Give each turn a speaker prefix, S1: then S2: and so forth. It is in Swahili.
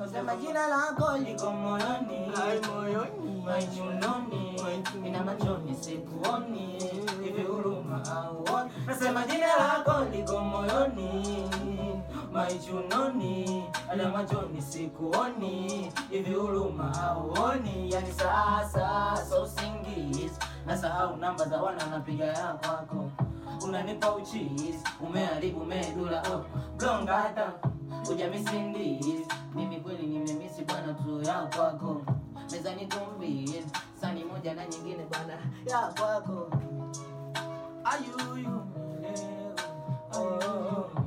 S1: Sema jina lako liko moyoni, moyoni, machunoni, ina machoni sikuoni, hivi huruma hauoni. Nasema jina lako liko moyoni, machunoni, ina machoni sikuoni, hivi huruma hauoni. Yani sasa so usingizi, nasahau namba za wana napiga ya kwako. Unanipa uchizi, umeharibu medula, blongata hujamisindizi. Mimi kweli nimemisi bwana tu ya kwako. Mezani tumbi, sani moja na nyingine bwana ya kwako. Ayuyu, oh.